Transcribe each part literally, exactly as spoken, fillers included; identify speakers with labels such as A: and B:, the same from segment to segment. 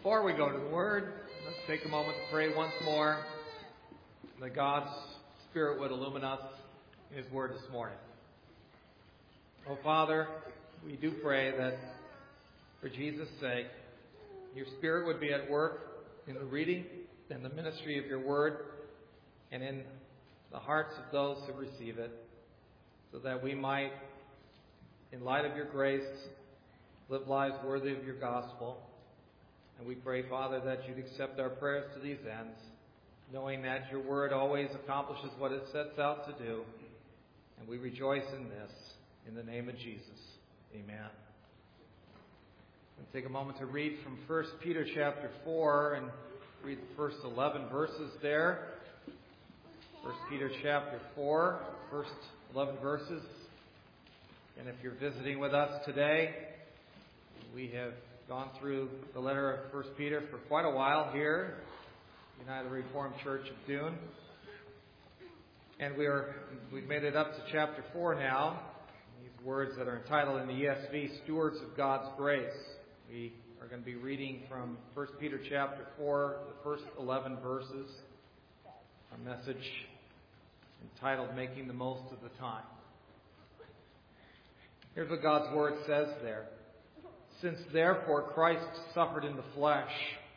A: Before we go to the Word, let's take a moment to pray once more that God's Spirit would illumine us in His Word this morning. Oh, Father, we do pray that for Jesus' sake, your Spirit would be at work in the reading and the ministry of your Word and in the hearts of those who receive it, so that we might, in light of your grace, live lives worthy of your gospel. And we pray, Father, that you'd accept our prayers to these ends, knowing that your word always accomplishes what it sets out to do. And we rejoice in this, in the name of Jesus. Amen. We'll take a moment to read from First Peter chapter four and read the first eleven verses there. First Peter chapter four, first eleven verses. And if you're visiting with us today, we have gone through the letter of First Peter for quite a while here, United Reformed Church of Dune. And we are, we've made it up to chapter four now. These words that are entitled in the E S V, Stewards of God's Grace. We are going to be reading from First Peter chapter four, the first eleven verses. Our message entitled, Making the Most of the Time. Here's what God's Word says there. Since therefore Christ suffered in the flesh,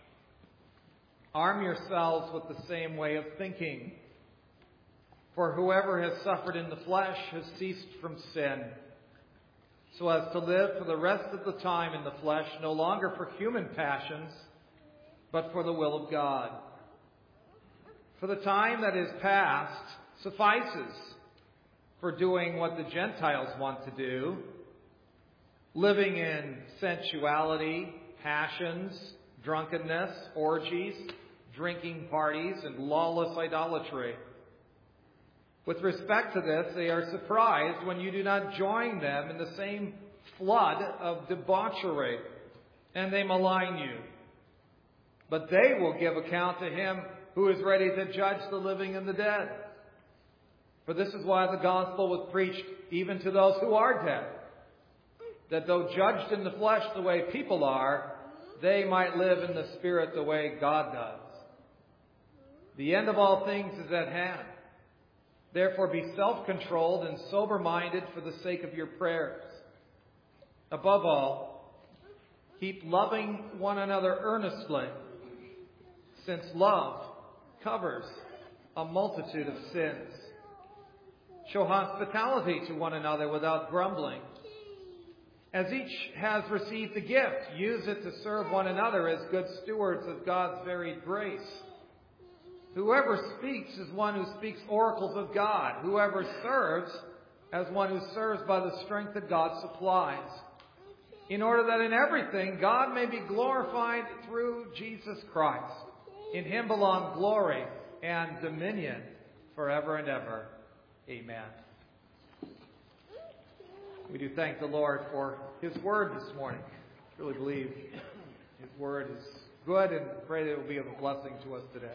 A: arm yourselves with the same way of thinking. For whoever has suffered in the flesh has ceased from sin, so as to live for the rest of the time in the flesh, no longer for human passions, but for the will of God. For the time that is past suffices for doing what the Gentiles want to do, living in sensuality, passions, drunkenness, orgies, drinking parties, and lawless idolatry. With respect to this, they are surprised when you do not join them in the same flood of debauchery, and they malign you. But they will give account to him who is ready to judge the living and the dead. For this is why the gospel was preached even to those who are dead, that though judged in the flesh the way people are, they might live in the Spirit the way God does. The end of all things is at hand. Therefore be self-controlled and sober-minded for the sake of your prayers. Above all, keep loving one another earnestly, since love covers a multitude of sins. Show hospitality to one another without grumbling. As each has received a gift, use it to serve one another as good stewards of God's varied grace. Whoever speaks is one who speaks oracles of God. Whoever serves, as one who serves by the strength that God supplies, in order that in everything God may be glorified through Jesus Christ. In him belong glory and dominion forever and ever. Amen. We do thank the Lord for His Word this morning. I really believe His Word is good and pray that it will be of a blessing to us today.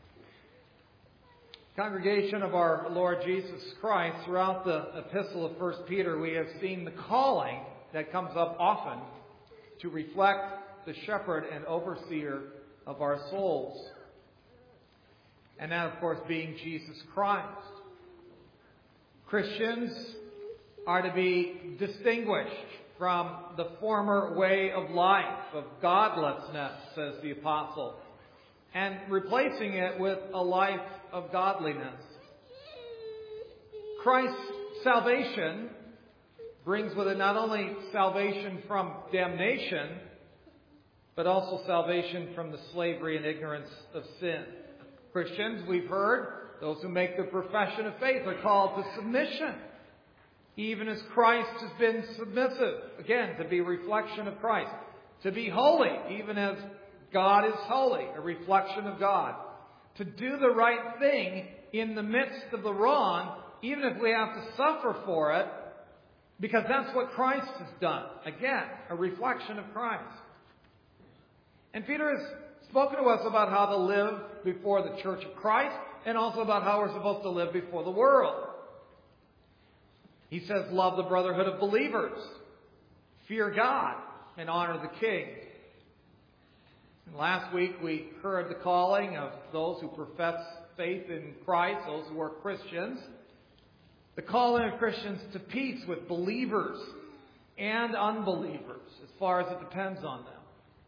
A: Congregation of our Lord Jesus Christ, throughout the epistle of First Peter, we have seen the calling that comes up often to reflect the shepherd and overseer of our souls. And that, of course, being Jesus Christ. Christians are to be distinguished from the former way of life, of godlessness, says the apostle, and replacing it with a life of godliness. Christ's salvation brings with it not only salvation from damnation, but also salvation from the slavery and ignorance of sin. Christians, we've heard, those who make the profession of faith are called to submission, even as Christ has been submissive. Again, to be a reflection of Christ. To be holy, even as God is holy, a reflection of God. To do the right thing in the midst of the wrong, even if we have to suffer for it, because that's what Christ has done. Again, a reflection of Christ. And Peter has spoken to us about how to live before the church of Christ, and also about how we're supposed to live before the world. He says, love the brotherhood of believers, fear God, and honor the king. And last week we heard the calling of those who profess faith in Christ, those who are Christians. The calling of Christians to peace with believers and unbelievers, as far as it depends on them.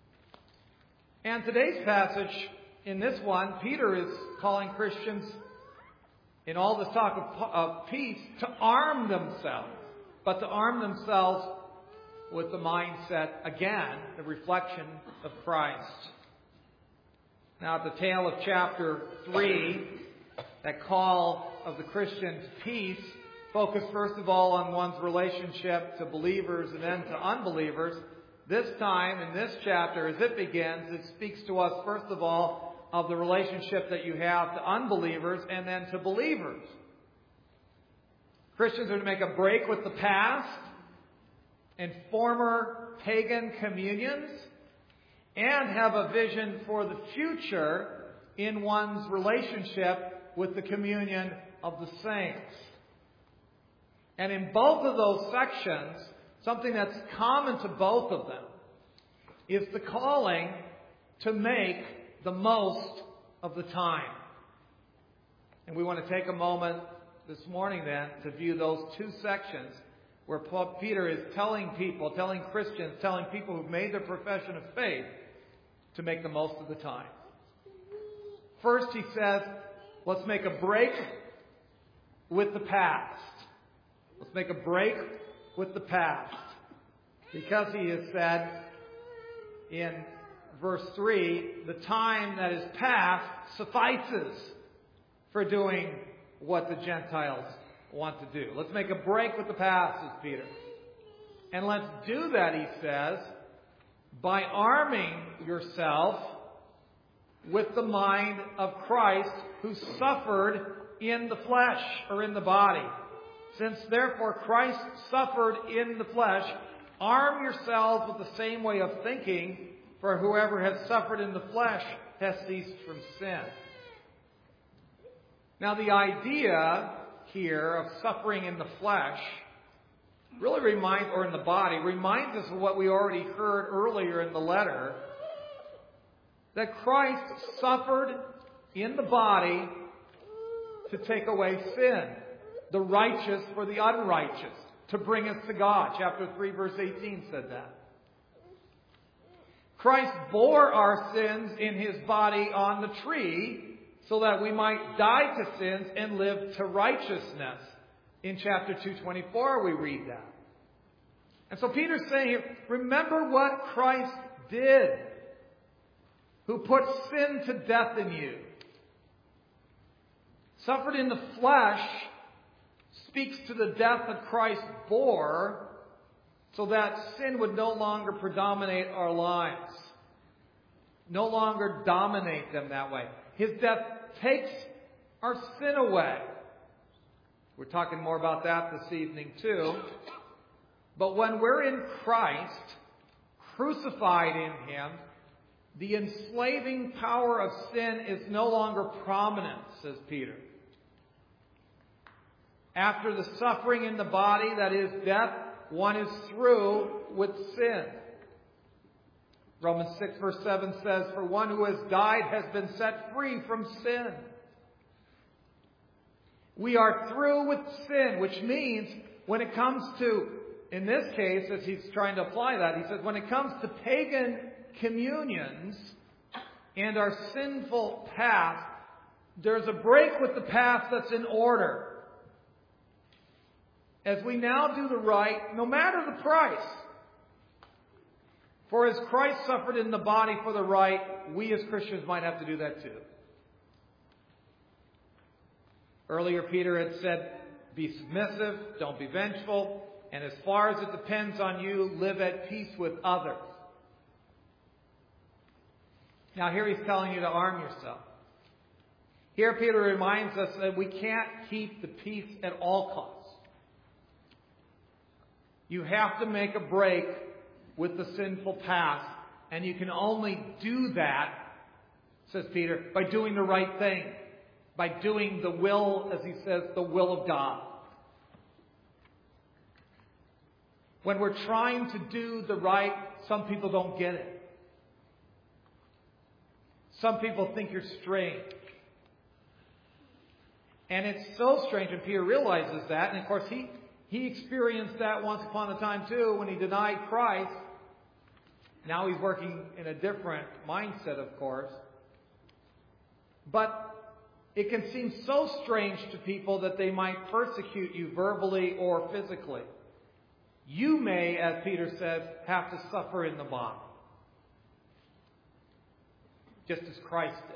A: And today's passage, in this one, Peter is calling Christians, in all this talk of, of peace, to arm themselves. But to arm themselves with the mindset, again, the reflection of Christ. Now, at the tail of chapter three, that call of the Christian to peace focused first of all on one's relationship to believers and then to unbelievers. This time, in this chapter, as it begins, it speaks to us first of all of the relationship that you have to unbelievers and then to believers. Christians are to make a break with the past and former pagan communions and have a vision for the future in one's relationship with the communion of the saints. And in both of those sections, something that's common to both of them is the calling to make the most of the time. And we want to take a moment this morning then to view those two sections where Peter is telling people, telling Christians, telling people who've made their profession of faith to make the most of the time. First, he says, let's make a break with the past. Let's make a break with the past. Because he has said in verse three, the time that is past suffices for doing what the Gentiles want to do. Let's make a break with the past, says Peter. And let's do that, he says, by arming yourself with the mind of Christ who suffered in the flesh or in the body. Since therefore Christ suffered in the flesh, arm yourselves with the same way of thinking, for whoever has suffered in the flesh has ceased from sin. Now the idea here of suffering in the flesh really reminds, or in the body, reminds us of what we already heard earlier in the letter, that Christ suffered in the body to take away sin, the righteous for the unrighteous, to bring us to God. Chapter three, verse eighteen said that. Christ bore our sins in His body on the tree so that we might die to sins and live to righteousness. In chapter two twenty-four we read that. And so Peter's saying here, remember what Christ did, who put sin to death in you. Suffered in the flesh speaks to the death that Christ bore so that sin would no longer predominate our lives. No longer dominate them that way. His death takes our sin away. We're talking more about that this evening too. But when we're in Christ, crucified in Him, the enslaving power of sin is no longer prominent, says Peter. After the suffering in the body, that is death, one is through with sin. Romans six verse seven says, for one who has died has been set free from sin. We are through with sin, which means when it comes to, in this case, as he's trying to apply that, he says when it comes to pagan communions and our sinful path, there's a break with the path that's in order. As we now do the right, no matter the price. For as Christ suffered in the body for the right, we as Christians might have to do that too. Earlier, Peter had said, be submissive, don't be vengeful, and as far as it depends on you, live at peace with others. Now here he's telling you to arm yourself. Here Peter reminds us that we can't keep the peace at all costs. You have to make a break with the sinful past. And you can only do that, says Peter, by doing the right thing. By doing the will, as he says, the will of God. When we're trying to do the right, some people don't get it. Some people think you're strange. And it's so strange, and Peter realizes that. And of course, he, he experienced that once upon a time too when he denied Christ. Now he's working in a different mindset, of course. But it can seem so strange to people that they might persecute you verbally or physically. You may, as Peter says, have to suffer in the body, just as Christ did.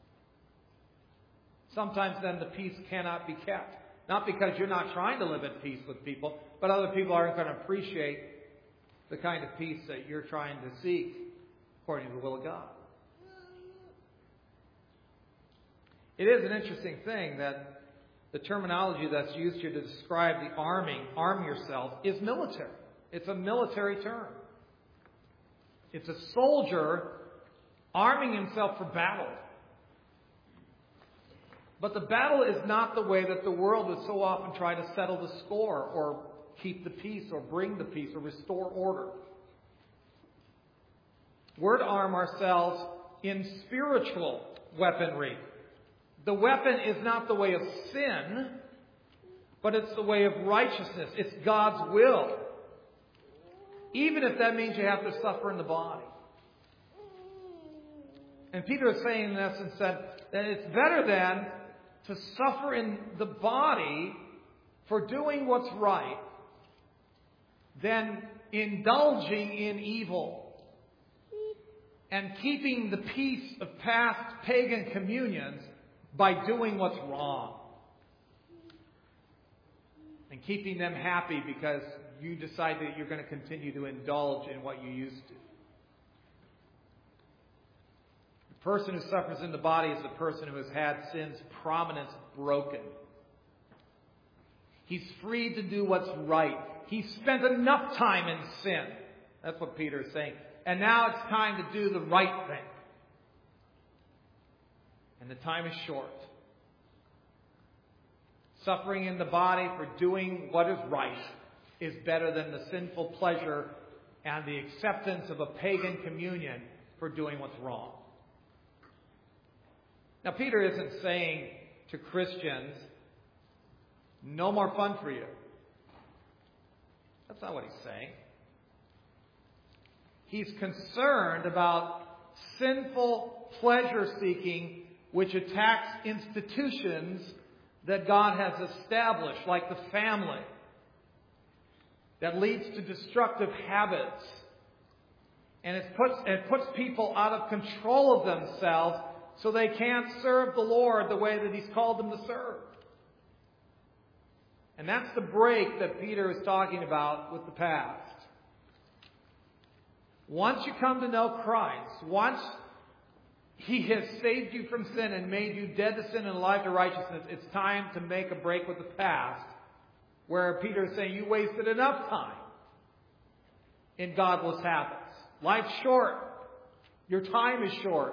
A: Sometimes then the peace cannot be kept. Not because you're not trying to live at peace with people, but other people aren't going to appreciate the kind of peace that you're trying to seek according to the will of God. It is an interesting thing that the terminology that's used here to describe the arming, arm yourself, is military. It's a military term. It's a soldier arming himself for battle. But the battle is not the way that the world would so often try to settle the score or keep the peace or bring the peace or restore order. We're to arm ourselves in spiritual weaponry. The weapon is not the way of sin, but it's the way of righteousness. It's God's will. Even if that means you have to suffer in the body. And Peter is saying in essence that, that it's better then to suffer in the body for doing what's right than indulging in evil and keeping the peace of past pagan communions by doing what's wrong and keeping them happy because you decide that you're going to continue to indulge in what you used to. The person who suffers in the body is the person who has had sin's prominence broken. He's free to do what's right. He's spent enough time in sin. That's what Peter is saying. And now it's time to do the right thing. And the time is short. Suffering in the body for doing what is right is better than the sinful pleasure and the acceptance of a pagan communion for doing what's wrong. Now, Peter isn't saying to Christians, no more fun for you. That's not what he's saying. He's concerned about sinful pleasure-seeking which attacks institutions that God has established, like the family, that leads to destructive habits. And it puts, it puts people out of control of themselves so they can't serve the Lord the way that He's called them to serve. And that's the break that Peter is talking about with the past. Once you come to know Christ, once He has saved you from sin and made you dead to sin and alive to righteousness, it's time to make a break with the past, where Peter is saying you wasted enough time in godless habits. Life's short. Your time is short.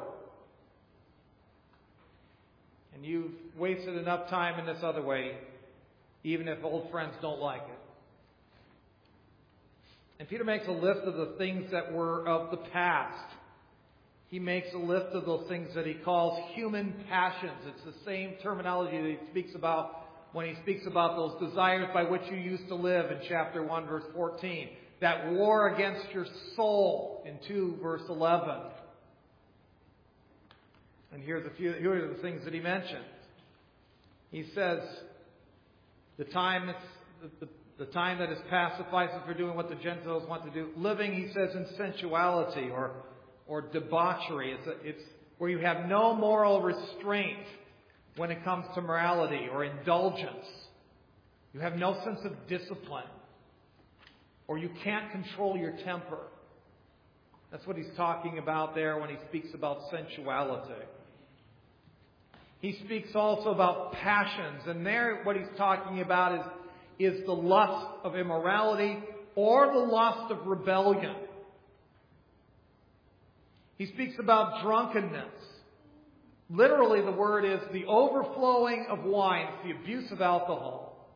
A: And you've wasted enough time in this other way, even if old friends don't like it. And Peter makes a list of the things that were of the past. He makes a list of those things that he calls human passions. It's the same terminology that he speaks about when he speaks about those desires by which you used to live in chapter one, verse fourteen. That war against your soul in two, verse eleven. And here's a few, here are the things that he mentions. He says, the time, the, the, the time that is past suffices for doing what the Gentiles want to do. Living, he says, in sensuality or, or debauchery. It's, a, it's where you have no moral restraint when it comes to morality or indulgence. You have no sense of discipline. Or you can't control your temper. That's what he's talking about there when he speaks about sensuality. He speaks also about passions. And there what he's talking about is, is the lust of immorality or the lust of rebellion. He speaks about drunkenness. Literally the word is the overflowing of wine. It's the abuse of alcohol.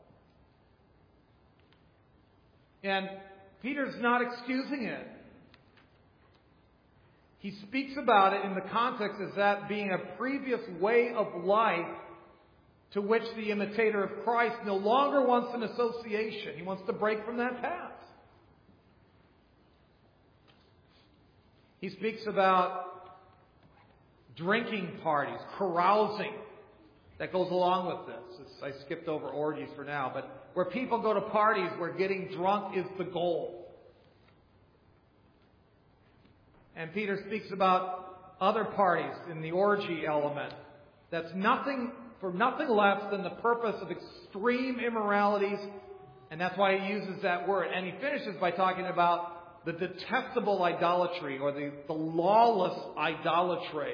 A: And Peter's not excusing it. he speaks about it in the context as that being a previous way of life to which the imitator of Christ no longer wants an association. He wants to break from that path. He speaks about drinking parties, carousing, that goes along with this. It's, I skipped over orgies for now, but where people go to parties where getting drunk is the goal. And Peter speaks about other parties in the orgy element. That's nothing for nothing less than the purpose of extreme immoralities, and that's why he uses that word. And he finishes by talking about the detestable idolatry, or the, the lawless idolatry,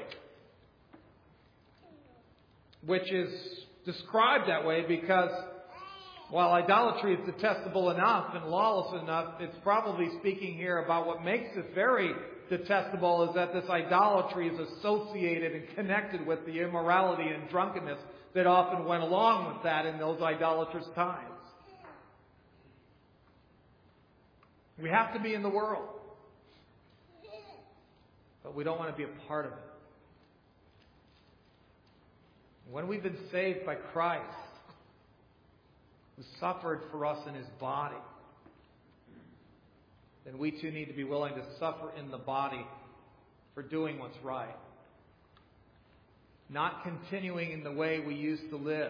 A: which is described that way because while idolatry is detestable enough and lawless enough, it's probably speaking here about what makes it very detestable is that this idolatry is associated and connected with the immorality and drunkenness that often went along with that in those idolatrous times. We have to be in the world, but we don't want to be a part of it. When we've been saved by Christ, who suffered for us in His body, then we too need to be willing to suffer in the body for doing what's right. Not continuing in the way we used to live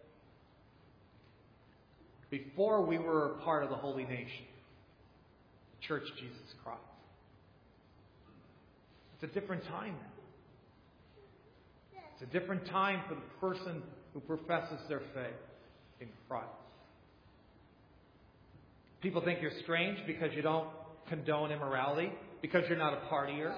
A: before we were a part of the holy nation, the Church of Jesus Christ. It's a different time now. It's a different time for the person who professes their faith in Christ. People think you're strange because you don't condone immorality, because you're not a partier,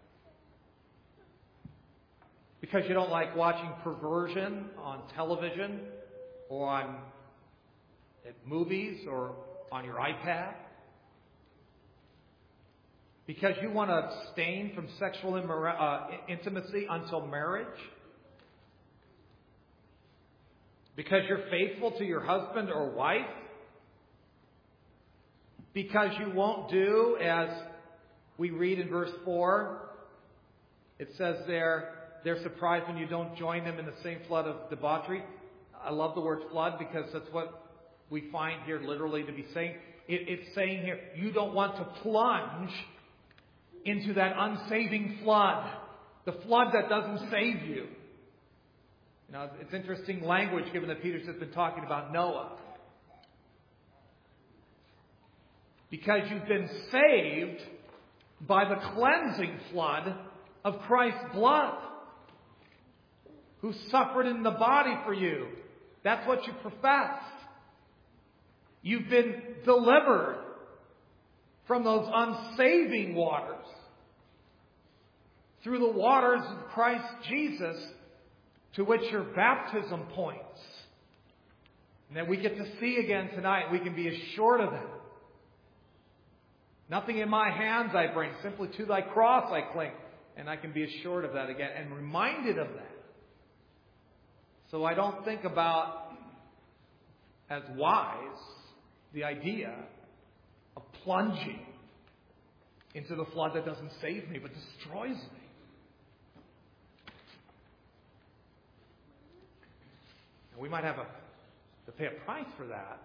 A: because you don't like watching perversion on television or on at movies or on your iPad, because you want to abstain from sexual immora- uh, intimacy until marriage, because you're faithful to your husband or wife, because you won't do, as we read in verse four, it says there, they're surprised when you don't join them in the same flood of debauchery. I love the word flood because that's what we find here literally to be saying. It, it's saying here, you don't want to plunge into that unsaving flood, the flood that doesn't save you. You know, it's interesting language given that Peter's just been talking about Noah. Because you've been saved by the cleansing flood of Christ's blood, who suffered in the body for you. That's what you profess. You've been delivered from those unsaving waters through the waters of Christ Jesus, to which your baptism points. And that we get to see again tonight. We can be assured of that. Nothing in my hands I bring, simply to thy cross I cling. And I can be assured of that again and reminded of that. So I don't think about, as wise, the idea of plunging into the flood that doesn't save me but destroys me. And we might have a, to pay a price for that.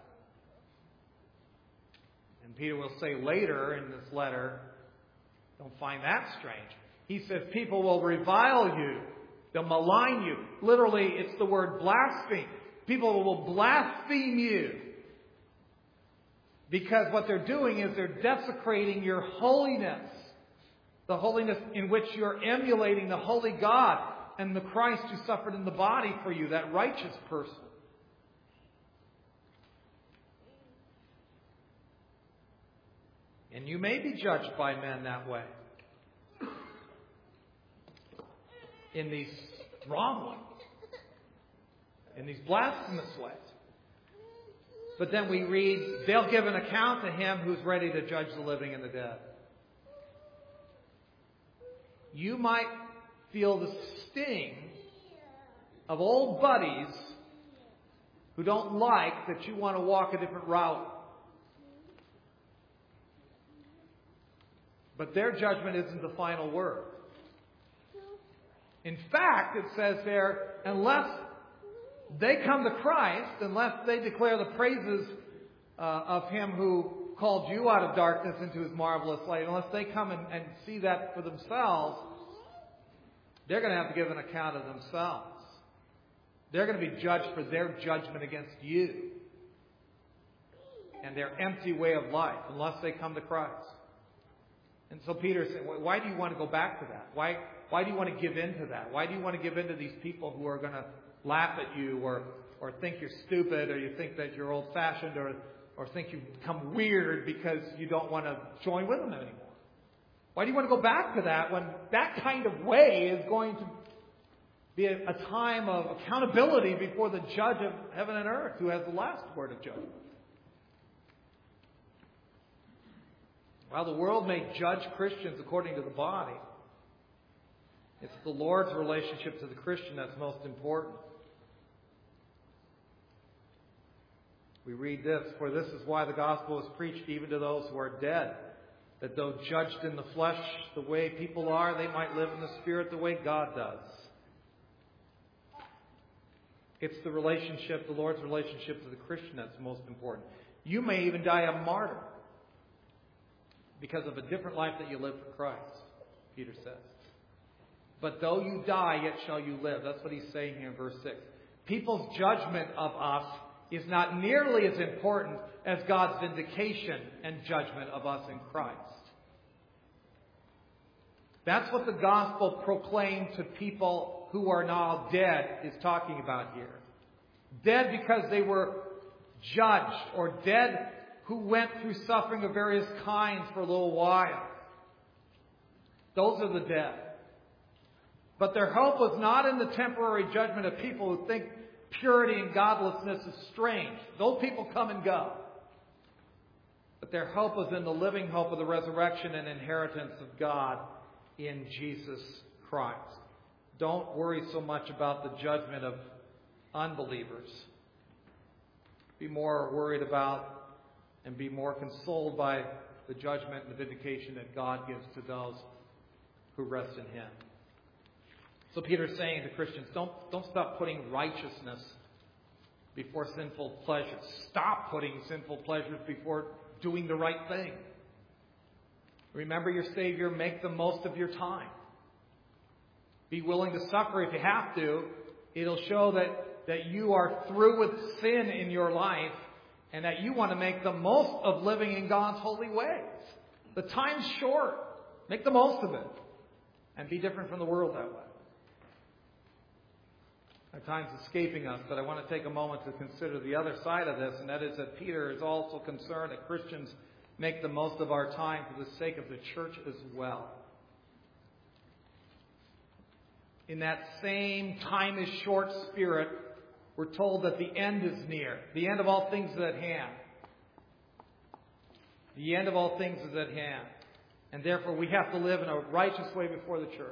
A: And Peter will say later in this letter, don't find that strange. He says people will revile you. They'll malign you. Literally, it's the word blaspheme. People will blaspheme you. Because what they're doing is they're desecrating your holiness. The holiness in which you're emulating the holy God and the Christ who suffered in the body for you, that righteous person. And you may be judged by men that way. In these wrong ways. In these blasphemous ways. But then we read, they'll give an account to Him who's ready to judge the living and the dead. You might feel the sting of old buddies who don't like that you want to walk a different route. But their judgment isn't the final word. In fact, it says there, unless they come to Christ, unless they declare the praises uh, of Him who called you out of darkness into His marvelous light, unless they come and, and see that for themselves, they're going to have to give an account of themselves. They're going to be judged for their judgment against you and their empty way of life, unless they come to Christ. And so Peter said, why do you want to go back to that? Why, why do you want to give in to that? Why do you want to give in to these people who are going to laugh at you or, or think you're stupid or you think that you're old-fashioned or, or think you've become weird because you don't want to join with them anymore? Why do you want to go back to that when that kind of way is going to be a, a time of accountability before the judge of heaven and earth who has the last word of judgment? While the world may judge Christians according to the body, it's the Lord's relationship to the Christian that's most important. We read this, for this is why the gospel is preached even to those who are dead, that though judged in the flesh the way people are, they might live in the Spirit the way God does. It's the relationship, the Lord's relationship to the Christian that's most important. You may even die a martyr because of a different life that you live for Christ, Peter says. But though you die, yet shall you live. That's what he's saying here in verse six. People's judgment of us is not nearly as important as God's vindication and judgment of us in Christ. That's what the gospel proclaimed to people who are now dead is talking about here. Dead because they were judged, or dead who went through suffering of various kinds for a little while. Those are the dead. But their hope was not in the temporary judgment of people who think purity and godlessness is strange. Those people come and go. But their hope was in the living hope of the resurrection and inheritance of God in Jesus Christ. Don't worry so much about the judgment of unbelievers. Be more worried about and be more consoled by the judgment and the vindication that God gives to those who rest in Him. So Peter's saying to Christians, don't, don't stop putting righteousness before sinful pleasures. Stop putting sinful pleasures before doing the right thing. Remember your Savior. Make the most of your time. Be willing to suffer if you have to. It'll show that, that you are through with sin in your life and that you want to make the most of living in God's holy ways. The time's short. Make the most of it. And be different from the world that way. Our time's escaping us, but I want to take a moment to consider the other side of this, and that is that Peter is also concerned that Christians make the most of our time for the sake of the church as well. In that same time is short spirit, we're told that the end is near. The end of all things is at hand. The end of all things is at hand. And therefore we have to live in a righteous way before the church.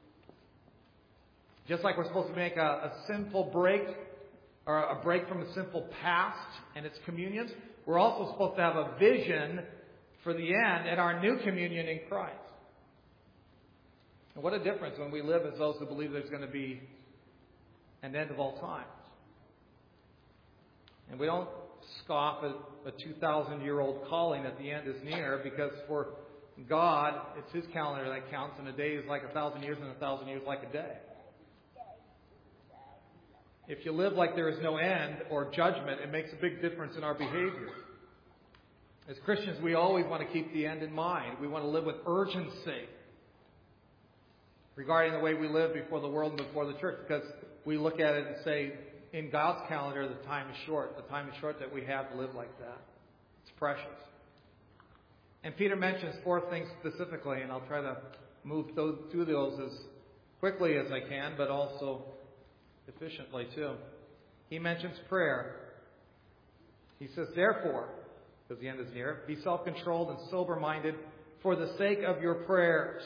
A: Just like we're supposed to make a, a sinful break, or a break from a sinful past and its communions, we're also supposed to have a vision for the end and our new communion in Christ. And what a difference when we live as those who believe there's going to be an end of all times. And we don't scoff at a two thousand year old calling that the end is near, because for God, it's His calendar that counts, and a day is like a thousand years and a thousand years like a day. If you live like there is no end or judgment, it makes a big difference in our behavior. As Christians, we always want to keep the end in mind. We want to live with urgency regarding the way we live before the world and before the church, because we look at it and say, in God's calendar, the time is short. The time is short that we have to live like that. It's precious. And Peter mentions four things specifically, and I'll try to move through those as quickly as I can, but also efficiently too. He mentions prayer. He says, therefore, because the end is near, be self-controlled and sober-minded for the sake of your prayers.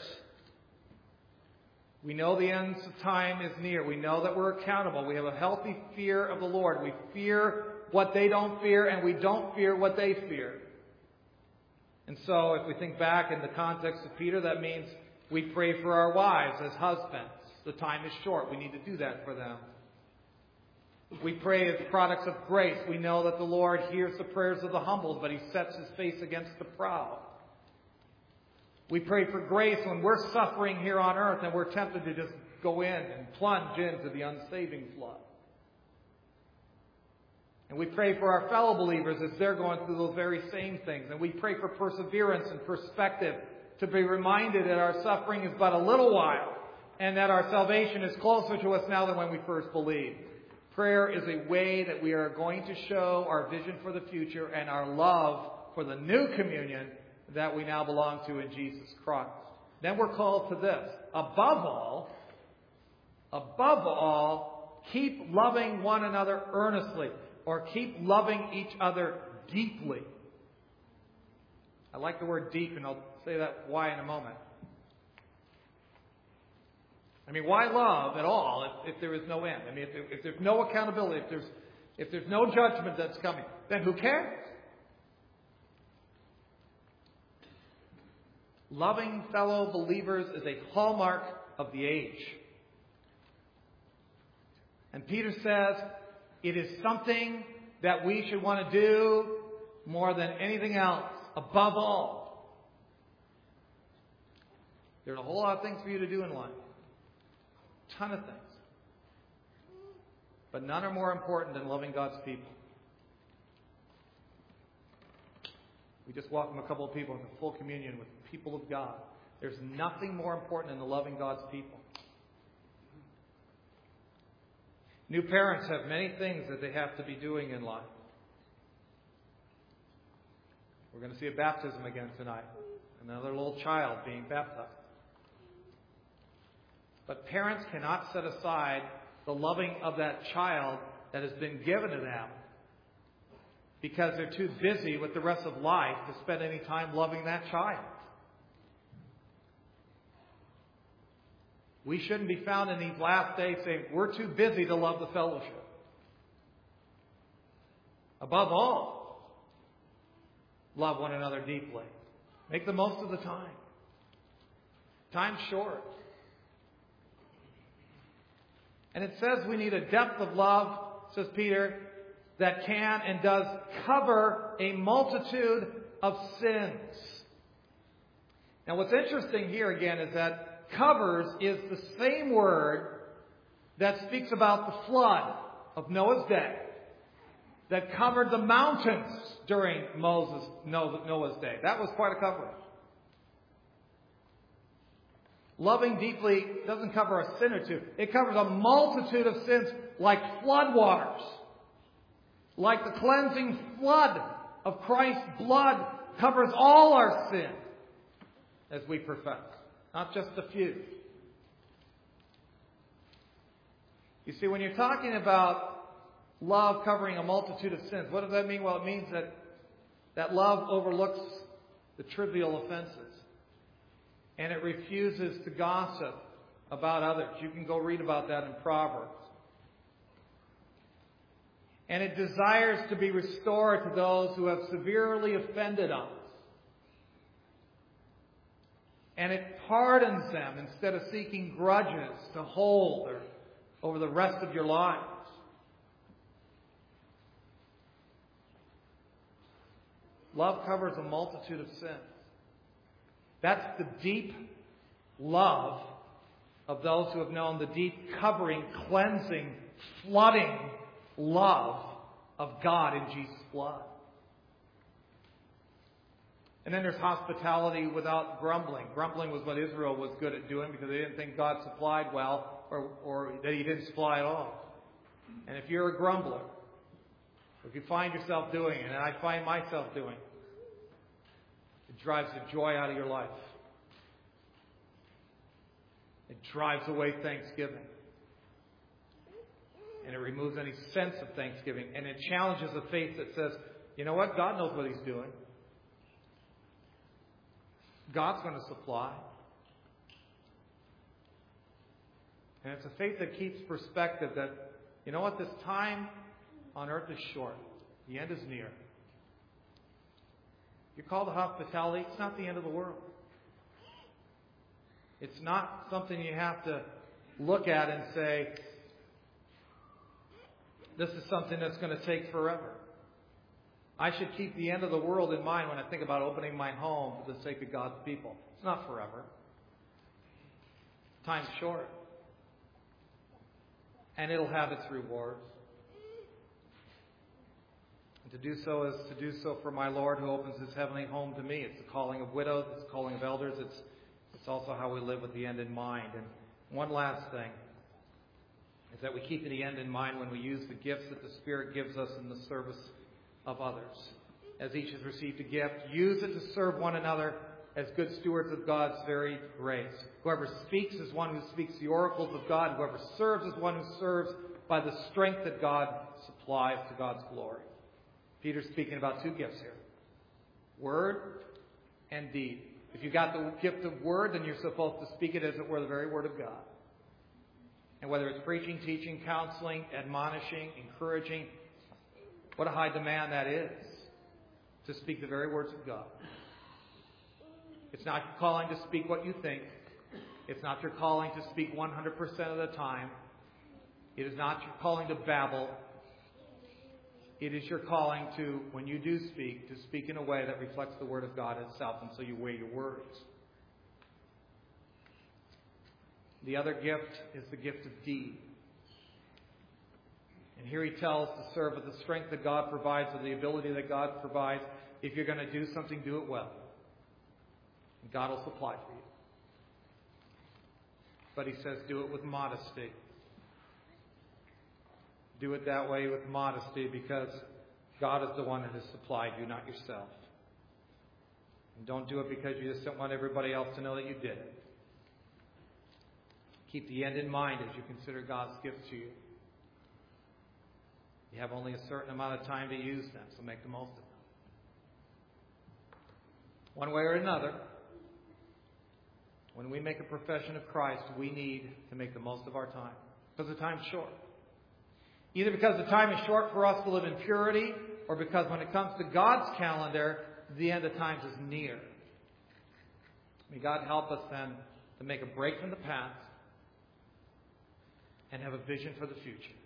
A: We know the end of time is near. We know that we're accountable. We have a healthy fear of the Lord. We fear what they don't fear, and we don't fear what they fear. And so if we think back in the context of Peter, that means we pray for our wives as husbands. The time is short. We need to do that for them. We pray as products of grace. We know that the Lord hears the prayers of the humble, but He sets His face against the proud. We pray for grace when we're suffering here on earth and we're tempted to just go in and plunge into the unsaving flood. And we pray for our fellow believers as they're going through those very same things. And we pray for perseverance and perspective, to be reminded that our suffering is but a little while and that our salvation is closer to us now than when we first believed. Prayer is a way that we are going to show our vision for the future and our love for the new communion that we now belong to in Jesus Christ. Then we're called to this. Above all, above all, keep loving one another earnestly, or keep loving each other deeply. I like the word deep, and I'll say that why in a moment. I mean, why love at all if, if there is no end? I mean, if, if there's no accountability, if there's, if there's no judgment that's coming, then who cares? Loving fellow believers is a hallmark of the age. And Peter says it is something that we should want to do more than anything else, above all. There's a whole lot of things for you to do in life. A ton of things. But none are more important than loving God's people. We just welcomed a couple of people into full communion with the people of God. There's nothing more important than loving God's people. New parents have many things that they have to be doing in life. We're going to see a baptism again tonight. Another little child being baptized. But parents cannot set aside the loving of that child that has been given to them because they're too busy with the rest of life to spend any time loving that child. We shouldn't be found in these last days saying, we're too busy to love the fellowship. Above all, love one another deeply. Make the most of the time. Time's short. And it says we need a depth of love, says Peter, that can and does cover a multitude of sins. Now what's interesting here again is that covers is the same word that speaks about the flood of Noah's day that covered the mountains during Moses Noah's day. That was quite a covering. Loving deeply doesn't cover a sin or two. It covers a multitude of sins like floodwaters. Like the cleansing flood of Christ's blood covers all our sin as we profess. Not just a few. You see, when you're talking about love covering a multitude of sins, what does that mean? Well, it means that, that love overlooks the trivial offenses. And it refuses to gossip about others. You can go read about that in Proverbs. And it desires to be restored to those who have severely offended us. And it pardons them instead of seeking grudges to hold or, over the rest of your lives. Love covers a multitude of sins. That's the deep love of those who have known the deep covering, cleansing, flooding love of God in Jesus' blood. And then there's hospitality without grumbling. Grumbling was what Israel was good at doing because they didn't think God supplied well or, or that He didn't supply at all. And if you're a grumbler, if you find yourself doing it, and I find myself doing it, it drives the joy out of your life. It drives away thanksgiving. And it removes any sense of thanksgiving. And it challenges a faith that says, you know what? God knows what He's doing. God's going to supply. And it's a faith that keeps perspective that, you know what? This time on earth is short. The end is near. You're called to hospitality. It's not the end of the world. It's not something you have to look at and say, this is something that's going to take forever. I should keep the end of the world in mind when I think about opening my home for the sake of God's people. It's not forever. Time's short. And it'll have its rewards. And to do so is to do so for my Lord who opens His heavenly home to me. It's the calling of widows. It's the calling of elders. It's, it's also how we live with the end in mind. And one last thing is that we keep the end in mind when we use the gifts that the Spirit gives us in the service of others. As each has received a gift, use it to serve one another as good stewards of God's very grace. Whoever speaks is one who speaks the oracles of God. Whoever serves is one who serves by the strength that God supplies to God's glory. Peter's speaking about two gifts here. Word and deed. If you got the gift of word, then you're supposed to speak it as it were the very word of God. And whether it's preaching, teaching, counseling, admonishing, encouraging, what a high demand that is, to speak the very words of God. It's not your calling to speak what you think. It's not your calling to speak one hundred percent of the time. It is not your calling to babble. It is your calling to, when you do speak, to speak in a way that reflects the Word of God itself, and so you weigh your words. The other gift is the gift of deed. And here he tells to serve with the strength that God provides, with the ability that God provides. If you're going to do something, do it well. And God will supply for you. But he says, do it with modesty. Do it that way with modesty, because God is the one that has supplied you, not yourself. And don't do it because you just don't want everybody else to know that you did it. Keep the end in mind as you consider God's gifts to you. You have only a certain amount of time to use them, so make the most of them. One way or another, when we make a profession of Christ, we need to make the most of our time, because the time's short. Either because the time is short for us to live in purity, or because when it comes to God's calendar, the end of times is near. May God help us then to make a break from the past and have a vision for the future.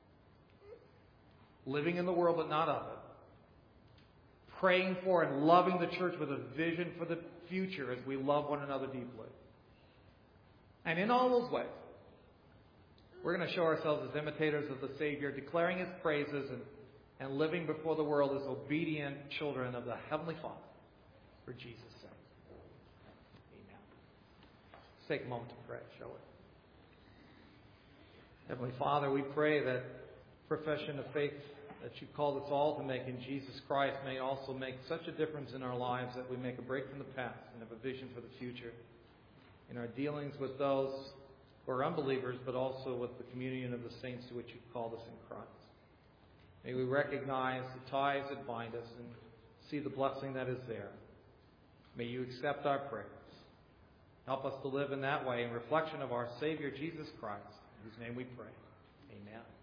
A: Living in the world but not of it. Praying for and loving the church with a vision for the future as we love one another deeply. And in all those ways, we're going to show ourselves as imitators of the Savior, declaring His praises and, and living before the world as obedient children of the Heavenly Father for Jesus' sake. Amen. Let's take a moment to pray, shall we? Heavenly Father, we pray that profession of faith that you called us all to make in Jesus Christ may also make such a difference in our lives that we make a break from the past and have a vision for the future in our dealings with those who are unbelievers, but also with the communion of the saints to which you've called us in Christ. May we recognize the ties that bind us and see the blessing that is there. May you accept our prayers. Help us to live in that way in reflection of our Savior, Jesus Christ, in whose name we pray. Amen.